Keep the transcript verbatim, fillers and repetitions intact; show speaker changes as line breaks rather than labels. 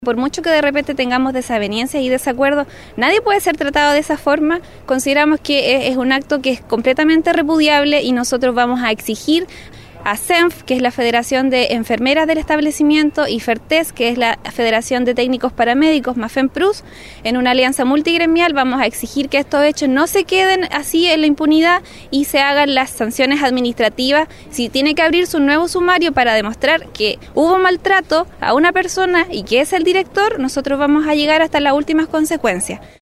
Por mucho que de repente tengamos desavenencias y desacuerdos, nadie puede ser tratado de esa forma. Consideramos que es un acto que es completamente repudiable y nosotros vamos a exigir a CENF, que es la Federación de Enfermeras del Establecimiento, y FERTES, que es la Federación de Técnicos Paramédicos, más FEMPRUS, en una alianza multigremial vamos a exigir que estos hechos no se queden así en la impunidad y se hagan las sanciones administrativas. Si tiene que abrirse un nuevo sumario para demostrar que hubo maltrato a una persona y que es el director, nosotros vamos a llegar hasta las últimas consecuencias.